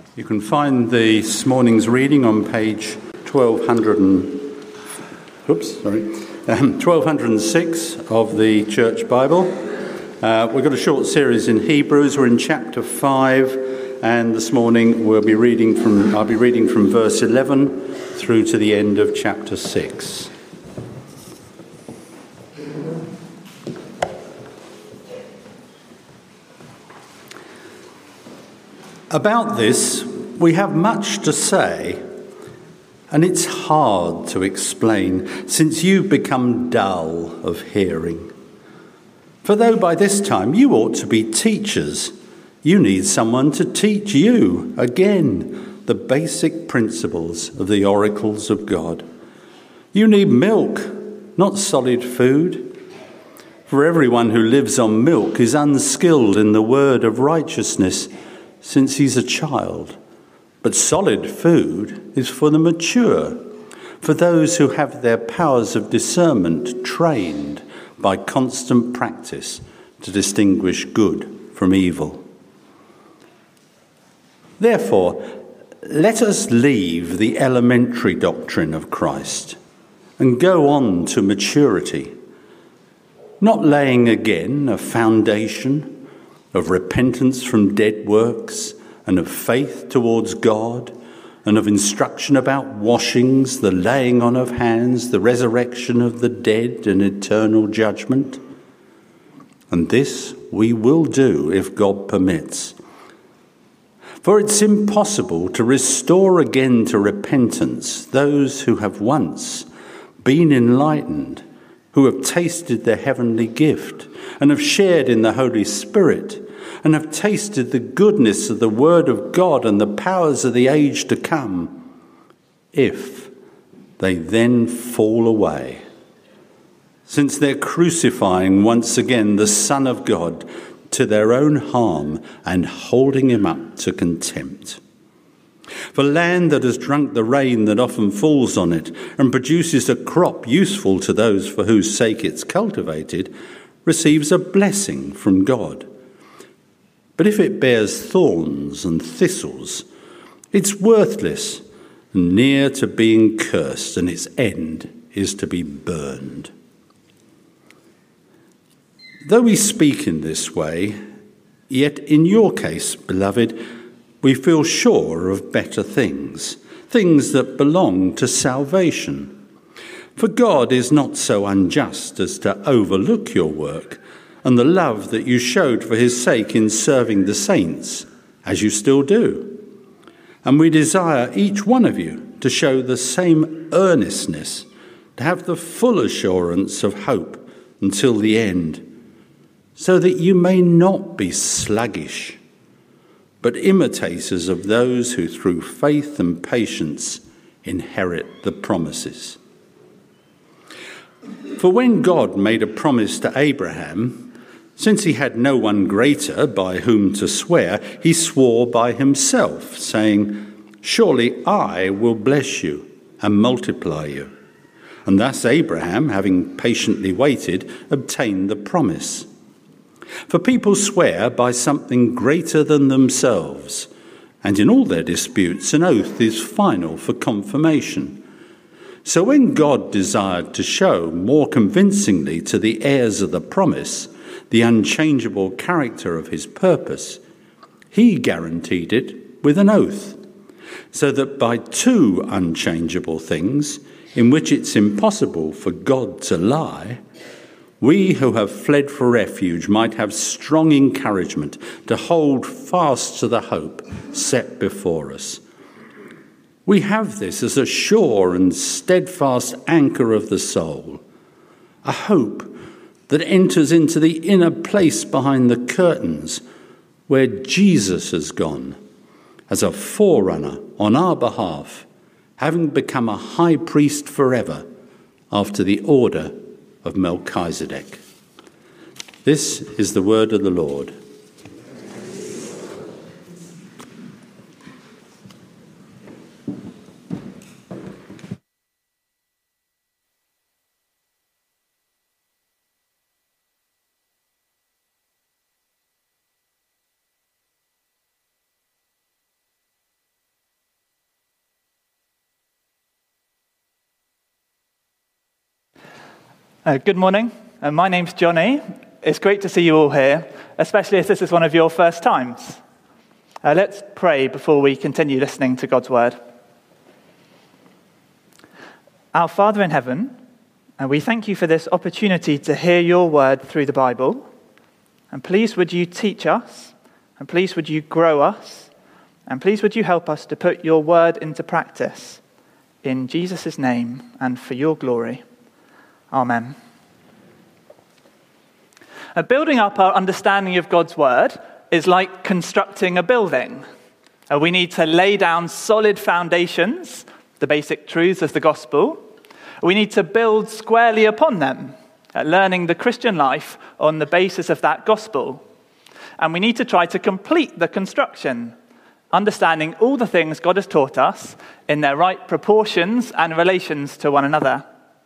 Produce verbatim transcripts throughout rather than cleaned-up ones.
You can find this morning's reading on page twelve hundred and, oops, sorry, um, twelve oh six of the Church Bible. Uh, we've got a short series in Hebrews. We're in chapter five, and this morning we'll be reading from. I'll be reading from verse eleven through to the end of chapter six. About this, we have much to say, and it's hard to explain, since you've become dull of hearing. For though by this time you ought to be teachers, you need someone to teach you, again, the basic principles of the oracles of God. You need milk, not solid food. For everyone who lives on milk is unskilled in the word of righteousness, since he's a child. But solid food is for the mature, for those who have their powers of discernment trained by constant practice to distinguish good from evil. Therefore, let us leave the elementary doctrine of Christ and go on to maturity, not laying again a foundation of repentance from dead works, and of faith towards God, and of instruction about washings, the laying on of hands, the resurrection of the dead, and eternal judgment. And this we will do if God permits. For it's impossible to restore again to repentance those who have once been enlightened, who have tasted the heavenly gift, and have shared in the Holy Spirit, and have tasted the goodness of the Word of God and the powers of the age to come, if they then fall away, since they're crucifying once again the Son of God to their own harm and holding him up to contempt. For land that has drunk the rain that often falls on it and produces a crop useful to those for whose sake it's cultivated, receives a blessing from God. But if it bears thorns and thistles, it's worthless and near to being cursed, and its end is to be burned. Though we speak in this way, yet in your case, beloved, we feel sure of better things, things that belong to salvation. For God is not so unjust as to overlook your work and the love that you showed for his sake in serving the saints, as you still do. And we desire each one of you to show the same earnestness, to have the full assurance of hope until the end, so that you may not be sluggish, but imitators of those who through faith and patience inherit the promises. For when God made a promise to Abraham, since he had no one greater by whom to swear, he swore by himself, saying, "Surely I will bless you and multiply you." And thus Abraham, having patiently waited, obtained the promise. For people swear by something greater than themselves, and in all their disputes an oath is final for confirmation. So when God desired to show more convincingly to the heirs of the promise the unchangeable character of his purpose, he guaranteed it with an oath, so that by two unchangeable things, in which it's impossible for God to lie, we who have fled for refuge might have strong encouragement to hold fast to the hope set before us. We have this as a sure and steadfast anchor of the soul, a hope that enters into the inner place behind the curtains where Jesus has gone as a forerunner on our behalf, having become a high priest forever after the order of Melchizedek. This is the word of the Lord. Uh, good morning. Uh, my name's Johnny. It's great to see you all here, especially if this is one of your first times. Uh, let's pray before we continue listening to God's word. Our Father in heaven, and we thank you for this opportunity to hear your word through the Bible. And please would you teach us, and please would you grow us, and please would you help us to put your word into practice. In Jesus' name and for your glory. Amen. Uh, building up our understanding of God's word is like constructing a building. Uh, we need to lay down solid foundations, the basic truths of the gospel. We need to build squarely upon them, uh, learning the Christian life on the basis of that gospel. And we need to try to complete the construction, understanding all the things God has taught us in their right proportions and relations to one another.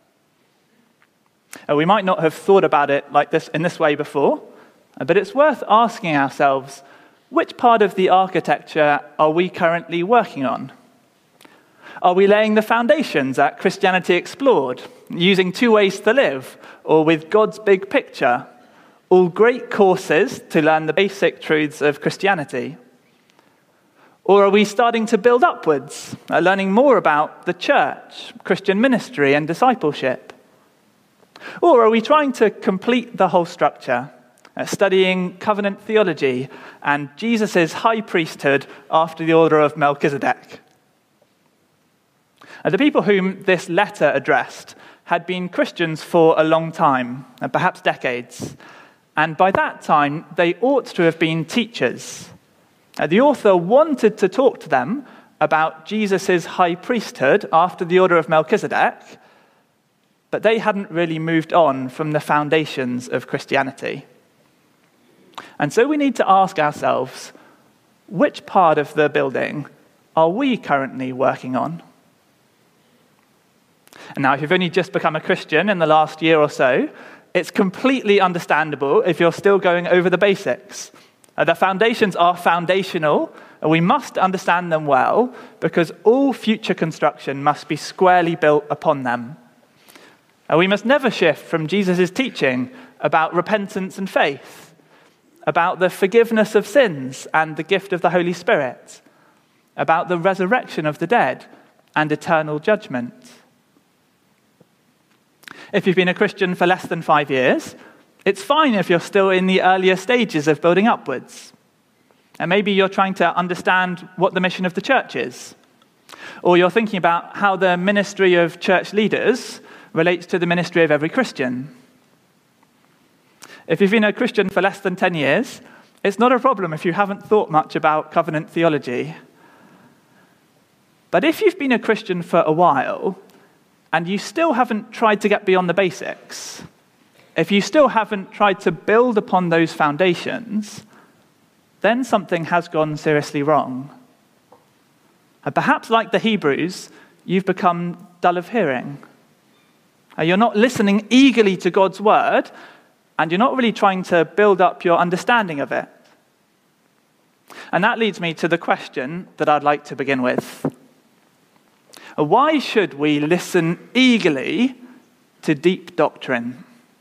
Uh, we might not have thought about it like this in this way before, uh, but it's worth asking ourselves, which part of the architecture are we currently working on? Are we laying the foundations at Christianity Explored, using Two Ways to Live, or with God's Big Picture, all great courses to learn the basic truths of Christianity? Or are we starting to build upwards, uh, learning more about the church, Christian ministry, and discipleship? Or are we trying to complete the whole structure, uh, studying covenant theology and Jesus' high priesthood after the order of Melchizedek? Uh, the people whom this letter addressed had been Christians for a long time, uh, perhaps decades, and by that time they ought to have been teachers. Uh, the author wanted to talk to them about Jesus' high priesthood after the order of Melchizedek, but they hadn't really moved on from the foundations of Christianity. And so we need to ask ourselves, which part of the building are we currently working on? And now, if you've only just become a Christian in the last year or so, it's completely understandable if you're still going over the basics. Uh, the foundations are foundational, and we must understand them well, because all future construction must be squarely built upon them. And we must never shift from Jesus' teaching about repentance and faith, about the forgiveness of sins and the gift of the Holy Spirit, about the resurrection of the dead and eternal judgment. If you've been a Christian for less than five years, it's fine if you're still in the earlier stages of building upwards. And maybe you're trying to understand what the mission of the church is, or you're thinking about how the ministry of church leaders relates to the ministry of every Christian. If you've been a Christian for less than ten years, it's not a problem if you haven't thought much about covenant theology. But if you've been a Christian for a while, and you still haven't tried to get beyond the basics, if you still haven't tried to build upon those foundations, then something has gone seriously wrong. And perhaps like the Hebrews, you've become dull of hearing. You're not listening eagerly to God's word, and you're not really trying to build up your understanding of it. And that leads me to the question that I'd like to begin with. Why should we listen eagerly to deep doctrine?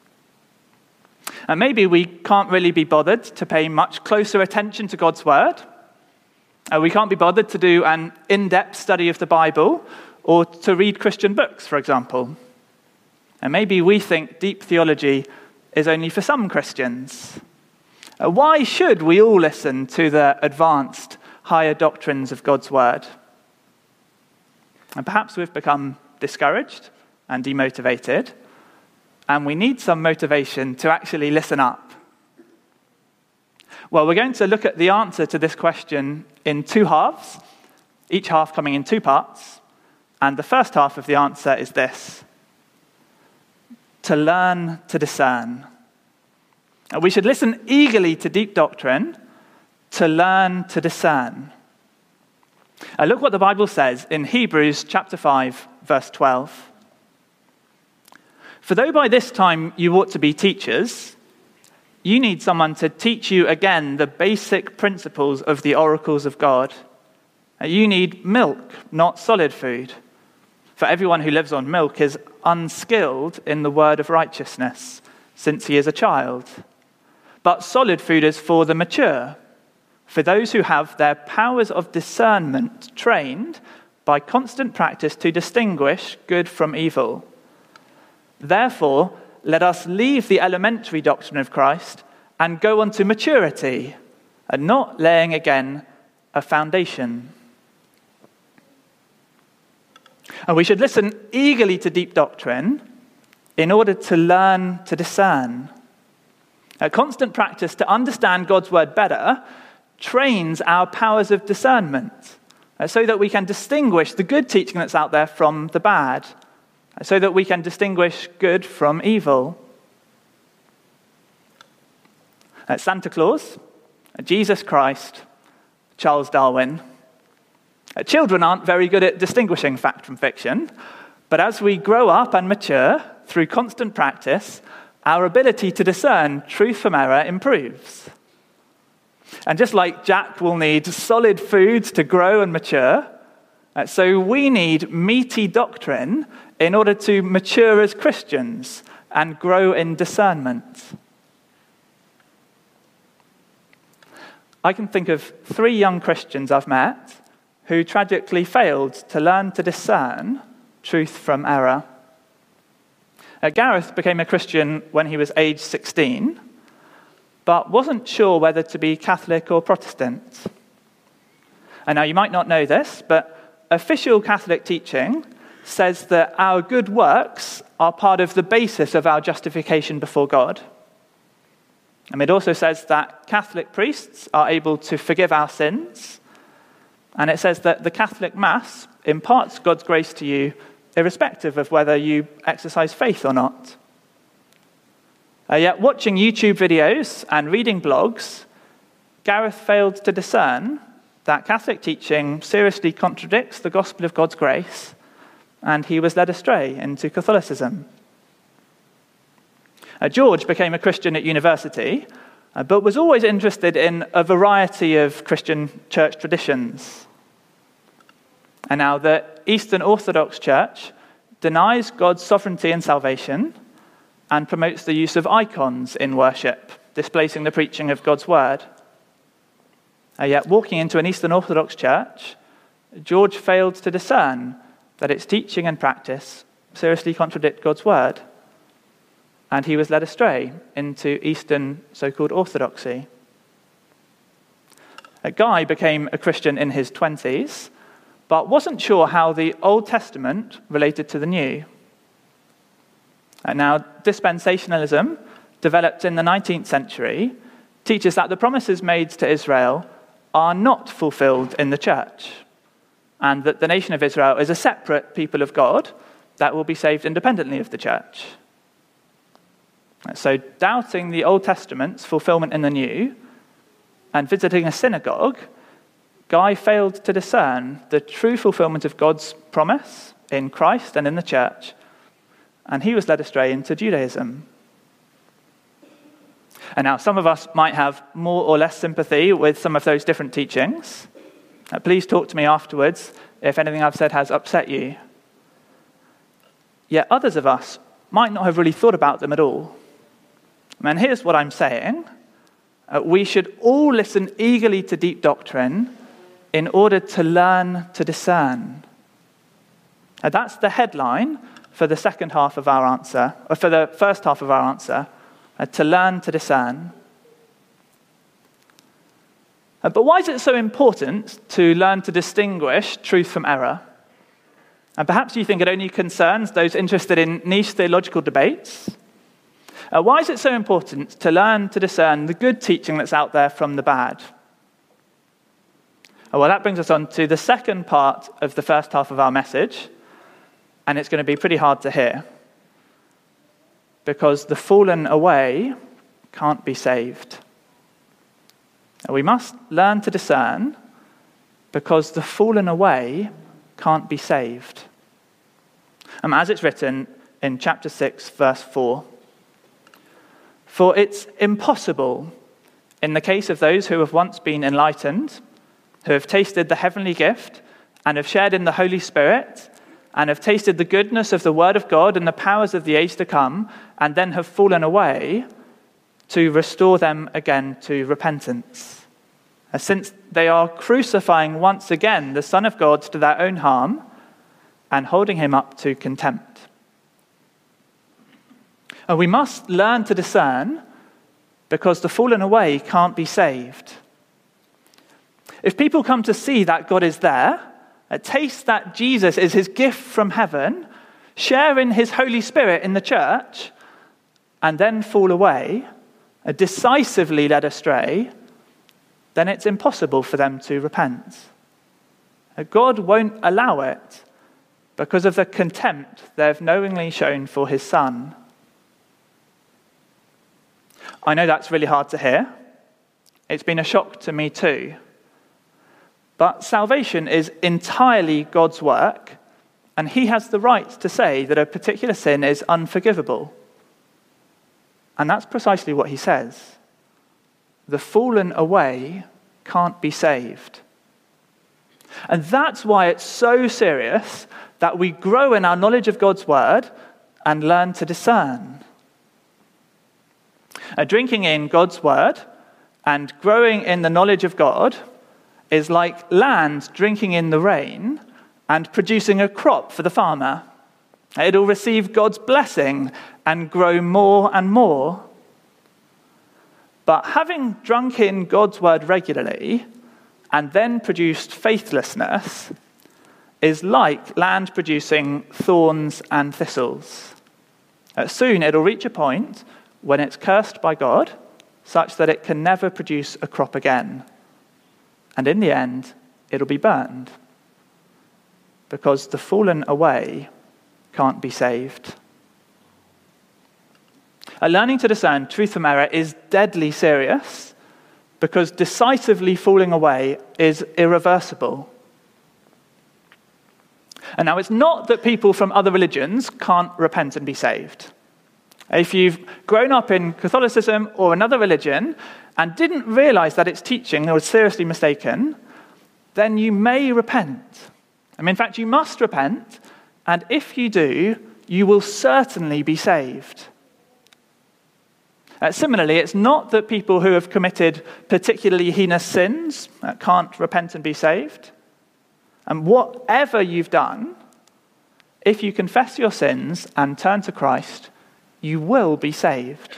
And maybe we can't really be bothered to pay much closer attention to God's word. Uh, we can't be bothered to do an in-depth study of the Bible or to read Christian books, for example. And maybe we think deep theology is only for some Christians. Uh, why should we all listen to the advanced, higher doctrines of God's word? And perhaps we've become discouraged and demotivated, and we need some motivation to actually listen up. Well, we're going to look at the answer to this question in two halves, each half coming in two parts. And the first half of the answer is this: to learn to discern. We should listen eagerly to deep doctrine, to learn to discern. Uh, look what the Bible says in Hebrews chapter five, verse twelve. For though by this time you ought to be teachers, you need someone to teach you again the basic principles of the oracles of God. Uh, you need milk, not solid food. For everyone who lives on milk is unskilled in the word of righteousness, since he is a child. But solid food is for the mature, for those who have their powers of discernment trained by constant practice to distinguish good from evil. Therefore, let us leave the elementary doctrine of Christ and go on to maturity, and not laying again a foundation. And we should listen eagerly to deep doctrine in order to learn to discern. A constant practice to understand God's word better trains our powers of discernment, so that we can distinguish the good teaching that's out there from the bad, so that we can distinguish good from evil. Santa Claus, Jesus Christ, Charles Darwin. Children aren't very good at distinguishing fact from fiction, but as we grow up and mature through constant practice, our ability to discern truth from error improves. And just like Jack will need solid foods to grow and mature, so we need meaty doctrine in order to mature as Christians and grow in discernment. I can think of three young Christians I've met who tragically failed to learn to discern truth from error. Uh, Gareth became a Christian when he was age sixteen, but wasn't sure whether to be Catholic or Protestant. And now you might not know this, but official Catholic teaching says that our good works are part of the basis of our justification before God. And it also says that Catholic priests are able to forgive our sins. And it says that the Catholic Mass imparts God's grace to you irrespective of whether you exercise faith or not. Uh, yet watching YouTube videos and reading blogs, Gareth failed to discern that Catholic teaching seriously contradicts the gospel of God's grace, and he was led astray into Catholicism. Uh, George became a Christian at university, uh, but was always interested in a variety of Christian church traditions. And now the Eastern Orthodox Church denies God's sovereignty and salvation and promotes the use of icons in worship, displacing the preaching of God's word. Uh, yet walking into an Eastern Orthodox church, George failed to discern that its teaching and practice seriously contradict God's word, and he was led astray into Eastern so-called orthodoxy. A Guy became a Christian in his twenties, but wasn't sure how the Old Testament related to the New. And now, dispensationalism, developed in the nineteenth century, teaches that the promises made to Israel are not fulfilled in the church, and that the nation of Israel is a separate people of God that will be saved independently of the church. So, doubting the Old Testament's fulfillment in the New and visiting a synagogue, Guy failed to discern the true fulfillment of God's promise in Christ and in the church, and he was led astray into Judaism. And now some of us might have more or less sympathy with some of those different teachings. Uh, please talk to me afterwards if anything I've said has upset you. Yet others of us might not have really thought about them at all. And here's what I'm saying. Uh, we should all listen eagerly to deep doctrine in order to learn to discern. Uh, that's the headline for the second half of our answer, or for the first half of our answer, uh, to learn to discern. Uh, but why is it so important to learn to distinguish truth from error? And perhaps you think it only concerns those interested in niche theological debates. Uh, why is it so important to learn to discern the good teaching that's out there from the bad? Uh, well, that brings us on to the second part of the first half of our message, and it's going to be pretty hard to hear, because the fallen away can't be saved. Uh, we must learn to discern because the fallen away can't be saved. Um, as it's written in chapter six, verse four, "For it's impossible, in the case of those who have once been enlightened, who have tasted the heavenly gift and have shared in the Holy Spirit, and have tasted the goodness of the word of God and the powers of the age to come, and then have fallen away, to restore them again to repentance. Since they are crucifying once again the Son of God to their own harm and holding him up to contempt. And we must learn to discern, because the fallen away can't be saved. If people come to see that God is there, taste that Jesus is his gift from heaven, share in his Holy Spirit in the church, and then fall away, decisively led astray, then it's impossible for them to repent. God won't allow it because of the contempt they've knowingly shown for his Son. I know that's really hard to hear. It's been a shock to me too. But salvation is entirely God's work, and he has the right to say that a particular sin is unforgivable. And that's precisely what he says. The fallen away can't be saved. And that's why it's so serious that we grow in our knowledge of God's word and learn to discern. Uh, drinking in God's word and growing in the knowledge of God is like land drinking in the rain and producing a crop for the farmer. It'll receive God's blessing and grow more and more. But having drunk in God's word regularly and then produced faithlessness is like land producing thorns and thistles. Uh, soon it'll reach a point when it's cursed by God, such that it can never produce a crop again. And in the end, it'll be burned, because the fallen away can't be saved. Uh, learning to discern truth from error is deadly serious, because decisively falling away is irreversible. And now it's not that people from other religions can't repent and be saved. If you've grown up in Catholicism or another religion and didn't realize that its teaching was seriously mistaken, then you may repent. I mean, in fact, you must repent, and if you do, you will certainly be saved. Uh, similarly, it's not that people who have committed particularly heinous sins uh, can't repent and be saved. And whatever you've done, if you confess your sins and turn to Christ, you will be saved.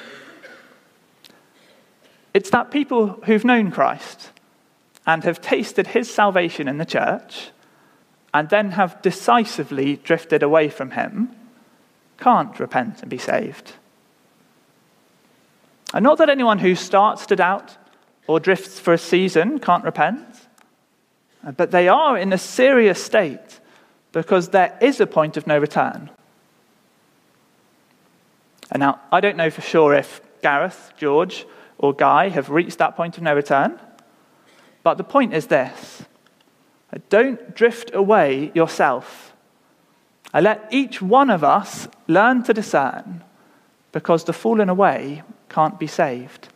It's that people who've known Christ and have tasted his salvation in the church and then have decisively drifted away from him can't repent and be saved. And not that anyone who starts to doubt or drifts for a season can't repent, but they are in a serious state because there is a point of no return. And now, I don't know for sure if Gareth, George, or Guy have reached that point of no return, but the point is this: don't drift away yourself. Let each one of us learn to discern, because the fallen away can't be saved.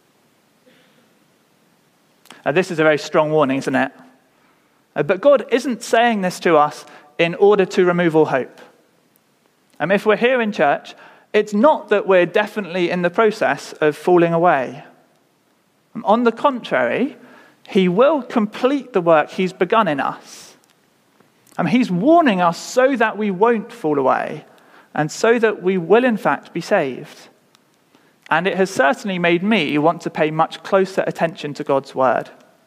Now, this is a very strong warning, isn't it? But God isn't saying this to us in order to remove all hope. And if we're here in church, it's not that we're definitely in the process of falling away. On the contrary, he will complete the work he's begun in us. And he's warning us so that we won't fall away, and so that we will in fact be saved. And it has certainly made me want to pay much closer attention to God's word.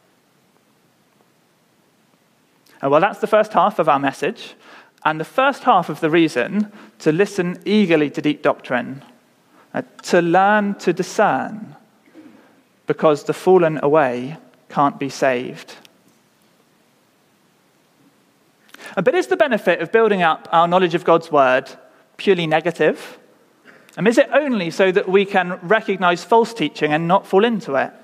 And well, that's the first half of our message, and the first half of the reason to listen eagerly to deep doctrine, uh, to learn to discern, because the fallen away can't be saved. But is the benefit of building up our knowledge of God's word purely negative? And is it only so that we can recognize false teaching and not fall into it?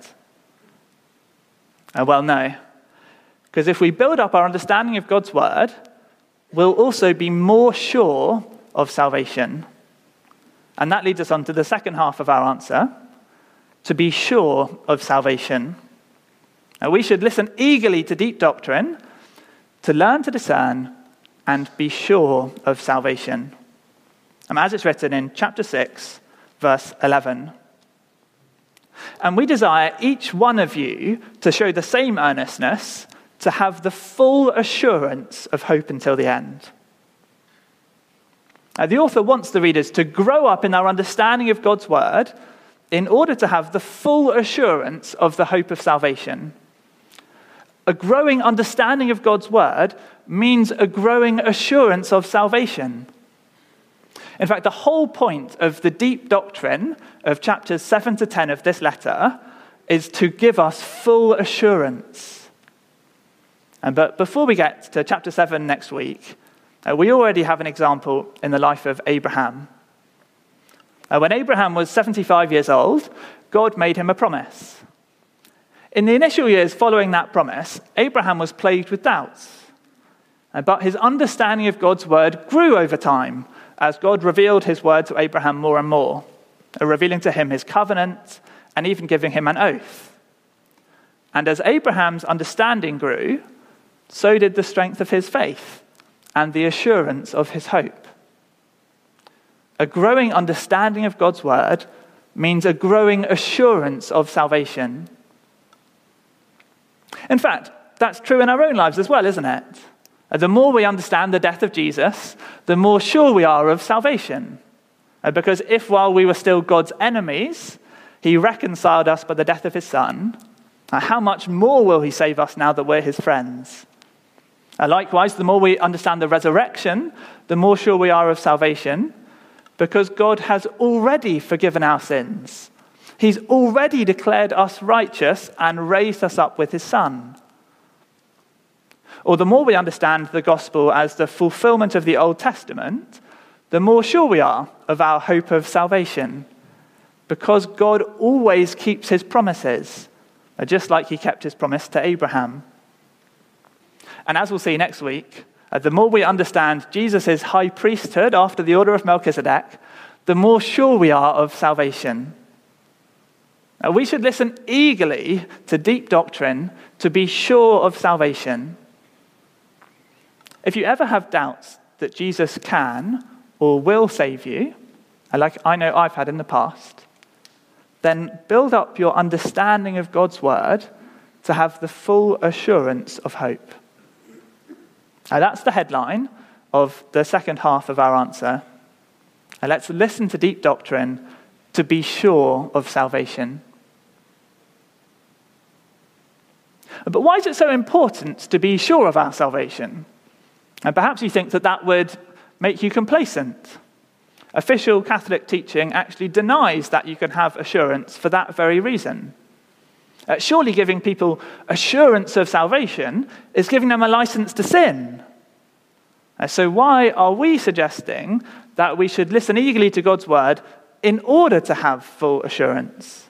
Uh, well, no. Because if we build up our understanding of God's word, we'll also be more sure of salvation. And that leads us on to the second half of our answer: to be sure of salvation. Now, we should listen eagerly to deep doctrine, to learn to discern, and be sure of salvation. And as it's written in chapter six, verse eleven. And we desire each one of you to show the same earnestness, to have the full assurance of hope until the end. Now, the author wants the readers to grow up in their understanding of God's word in order to have the full assurance of the hope of salvation. A growing understanding of God's word means a growing assurance of salvation. In fact, the whole point of the deep doctrine of chapters seven to ten of this letter is to give us full assurance. And but before we get to chapter seven next week, uh, we already have an example in the life of Abraham. Uh, when Abraham was seventy-five years old, God made him a promise. In the initial years following that promise, Abraham was plagued with doubts. Uh, but his understanding of God's word grew over time as God revealed his word to Abraham more and more, uh, revealing to him his covenant and even giving him an oath. And as Abraham's understanding grew, so did the strength of his faith and the assurance of his hope. A growing understanding of God's word means a growing assurance of salvation. In fact, that's true in our own lives as well, isn't it? The more we understand the death of Jesus, the more sure we are of salvation. Because if while we were still God's enemies, he reconciled us by the death of his son, how much more will he save us now that we're his friends? Likewise, the more we understand the resurrection, the more sure we are of salvation, because God has already forgiven our sins. He's already declared us righteous and raised us up with his son. Or the more we understand the gospel as the fulfillment of the Old Testament, the more sure we are of our hope of salvation, because God always keeps his promises, just like he kept his promise to Abraham. And as we'll see next week, the more we understand Jesus' high priesthood after the order of Melchizedek, the more sure we are of salvation. Now, we should listen eagerly to deep doctrine to be sure of salvation. If you ever have doubts that Jesus can or will save you, like I know I've had in the past, then build up your understanding of God's word to have the full assurance of hope. Now, that's the headline of the second half of our answer. Now, let's listen to deep doctrine to be sure of salvation. But why is it so important to be sure of our salvation? And perhaps you think that that would make you complacent. Official Catholic teaching actually denies that you can have assurance for that very reason. Uh, surely giving people assurance of salvation is giving them a license to sin. Uh, so why are we suggesting that we should listen eagerly to God's word in order to have full assurance?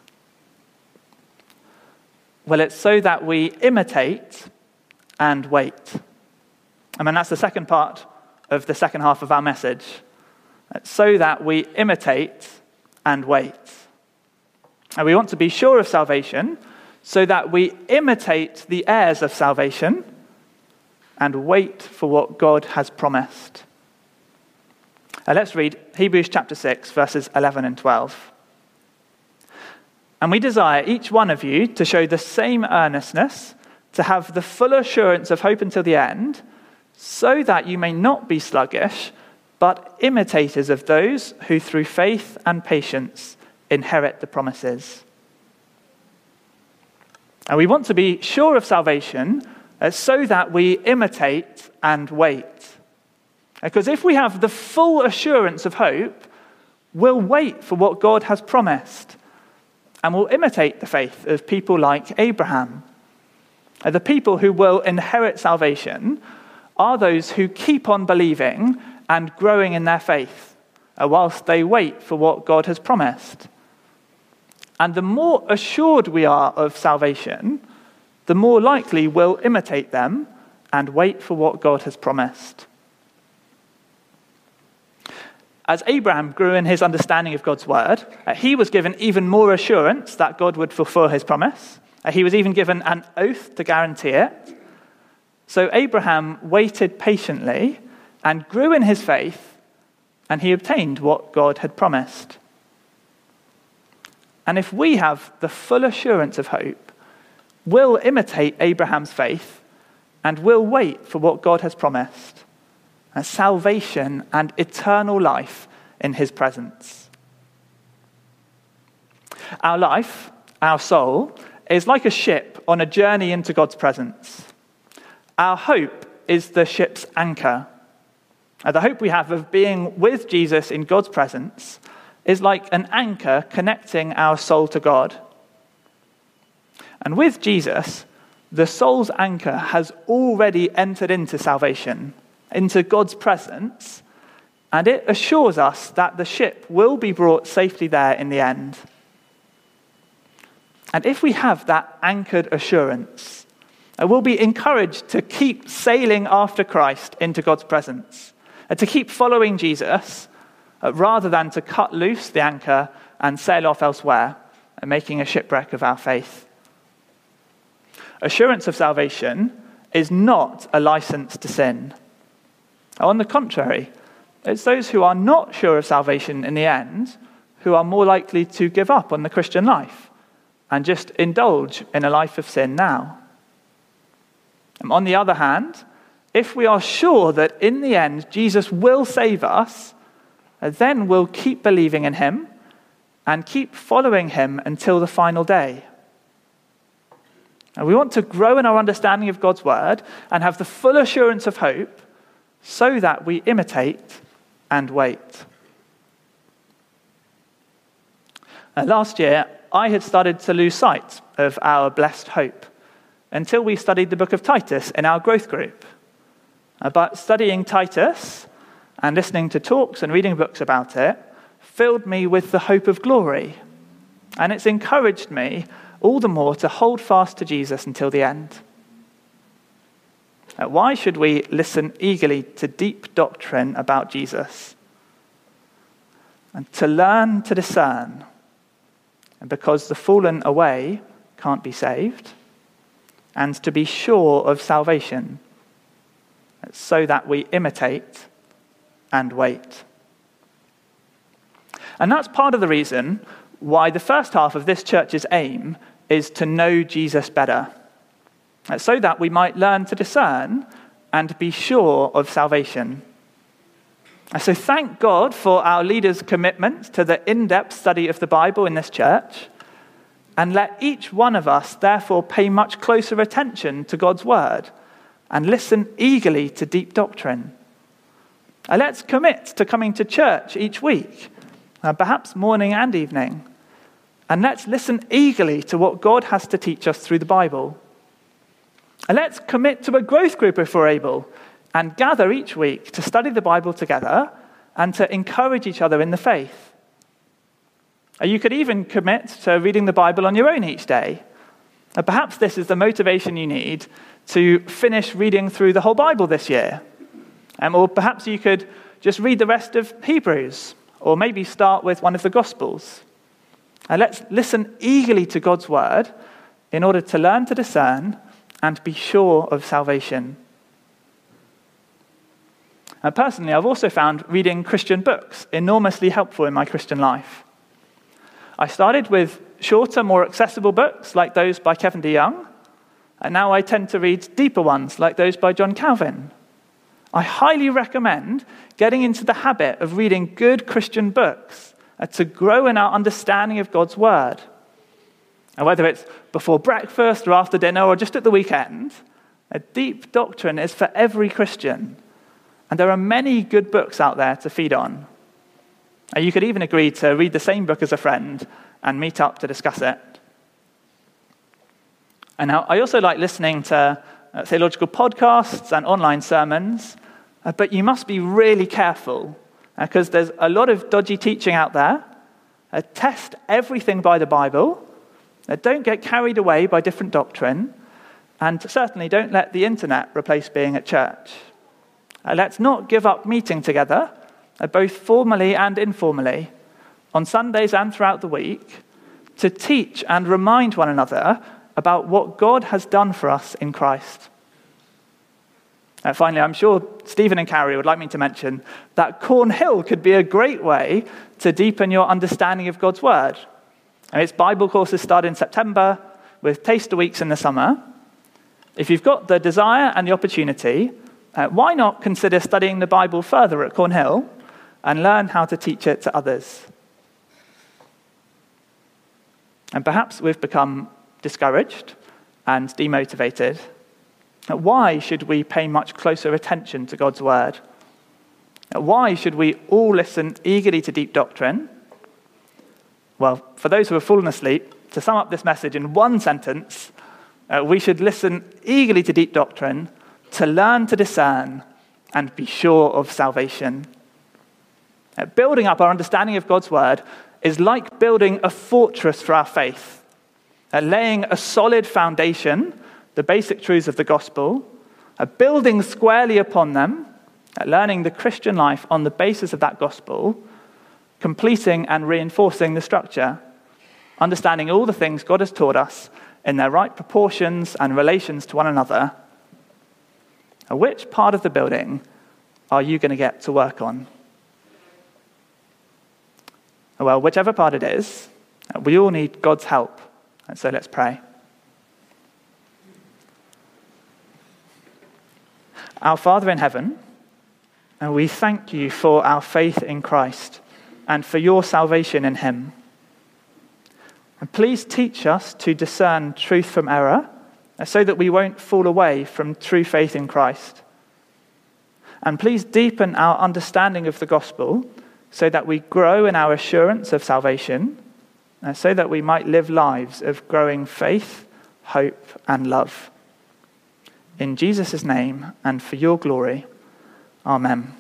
Well, it's so that we imitate and wait. I mean, that's the second part of the second half of our message. It's so that we imitate and wait. And we want to be sure of salvation so that we imitate the heirs of salvation and wait for what God has promised. Now let's read Hebrews chapter six, verses eleven and twelve. And we desire each one of you to show the same earnestness, to have the full assurance of hope until the end, so that you may not be sluggish, but imitators of those who through faith and patience inherit the promises. And we want to be sure of salvation uh, so that we imitate and wait. Because if we have the full assurance of hope, we'll wait for what God has promised. And we'll imitate the faith of people like Abraham. Uh, the people who will inherit salvation are those who keep on believing and growing in their faith, uh, whilst they wait for what God has promised. And the more assured we are of salvation, the more likely we'll imitate them and wait for what God has promised. As Abraham grew in his understanding of God's word, uh, he was given even more assurance that God would fulfill his promise. Uh, he was even given an oath to guarantee it. So Abraham waited patiently and grew in his faith, and he obtained what God had promised. And if we have the full assurance of hope, we'll imitate Abraham's faith and we'll wait for what God has promised, a salvation and eternal life in his presence. Our life, our soul, is like a ship on a journey into God's presence. Our hope is the ship's anchor. And the hope we have of being with Jesus in God's presence is like an anchor connecting our soul to God. And with Jesus, the soul's anchor has already entered into salvation, into God's presence, and it assures us that the ship will be brought safely there in the end. And if we have that anchored assurance, we'll be encouraged to keep sailing after Christ into God's presence, and to keep following Jesus, rather than to cut loose the anchor and sail off elsewhere, and making a shipwreck of our faith. Assurance of salvation is not a license to sin. On the contrary, it's those who are not sure of salvation in the end who are more likely to give up on the Christian life and just indulge in a life of sin now. And on the other hand, if we are sure that in the end Jesus will save us, then we'll keep believing in him and keep following him until the final day. And we want to grow in our understanding of God's word and have the full assurance of hope so that we imitate and wait. Uh, last year, I had started to lose sight of our blessed hope until we studied the book of Titus in our growth group. Uh, but studying Titus and listening to talks and reading books about it filled me with the hope of glory. And it's encouraged me all the more to hold fast to Jesus until the end. Uh, why should we listen eagerly to deep doctrine about Jesus? And to learn to discern, and because the fallen away can't be saved, and to be sure of salvation, so that we imitate and wait. And that's part of the reason why the first half of this church's aim is to know Jesus better, so that we might learn to discern and be sure of salvation. So thank God for our leaders' commitment to the in-depth study of the Bible in this church, and let each one of us therefore pay much closer attention to God's word and listen eagerly to deep doctrine. Uh, let's commit to coming to church each week, uh, perhaps morning and evening. And let's listen eagerly to what God has to teach us through the Bible. And let's commit to a growth group if we're able, and gather each week to study the Bible together and to encourage each other in the faith. Uh, you could even commit to reading the Bible on your own each day. Uh, perhaps this is the motivation you need to finish reading through the whole Bible this year. Um, or perhaps you could just read the rest of Hebrews, or maybe start with one of the Gospels. Uh, let's listen eagerly to God's word in order to learn to discern and be sure of salvation. Uh, personally, I've also found reading Christian books enormously helpful in my Christian life. I started with shorter, more accessible books like those by Kevin DeYoung, and now I tend to read deeper ones like those by John Calvin. I highly recommend getting into the habit of reading good Christian books uh, to grow in our understanding of God's word. And whether it's before breakfast or after dinner or just at the weekend, a deep doctrine is for every Christian. And there are many good books out there to feed on. And you could even agree to read the same book as a friend and meet up to discuss it. And now, I also like listening to uh, theological podcasts and online sermons, uh, but you must be really careful because uh, there's a lot of dodgy teaching out there. Uh, test everything by the Bible. Uh, don't get carried away by different doctrine, and certainly don't let the internet replace being at church. Uh, let's not give up meeting together, uh, both formally and informally, on Sundays and throughout the week, to teach and remind one another about what God has done for us in Christ. Uh, finally, I'm sure Stephen and Carrie would like me to mention that Cornhill could be a great way to deepen your understanding of God's Word. And its Bible courses start in September with taster weeks in the summer. If you've got the desire and the opportunity, uh, why not consider studying the Bible further at Cornhill and learn how to teach it to others? And perhaps we've become discouraged and demotivated. Why should we pay much closer attention to God's Word? Why should we all listen eagerly to deep doctrine? Well, for those who have fallen asleep, to sum up this message in one sentence, uh, we should listen eagerly to deep doctrine to learn to discern and be sure of salvation. Uh, building up our understanding of God's Word is like building a fortress for our faith, uh, laying a solid foundation, the basic truths of the gospel, uh, building squarely upon them, uh, learning the Christian life on the basis of that gospel, completing and reinforcing the structure, understanding all the things God has taught us in their right proportions and relations to one another. Uh, which part of the building are you going to get to work on? Well, whichever part it is, uh, we all need God's help. And so let's pray. Our Father in heaven, and we thank you for our faith in Christ and for your salvation in him. And please teach us to discern truth from error so that we won't fall away from true faith in Christ. And please deepen our understanding of the gospel so that we grow in our assurance of salvation and so that we might live lives of growing faith, hope, and love. In Jesus' name and for your glory, amen.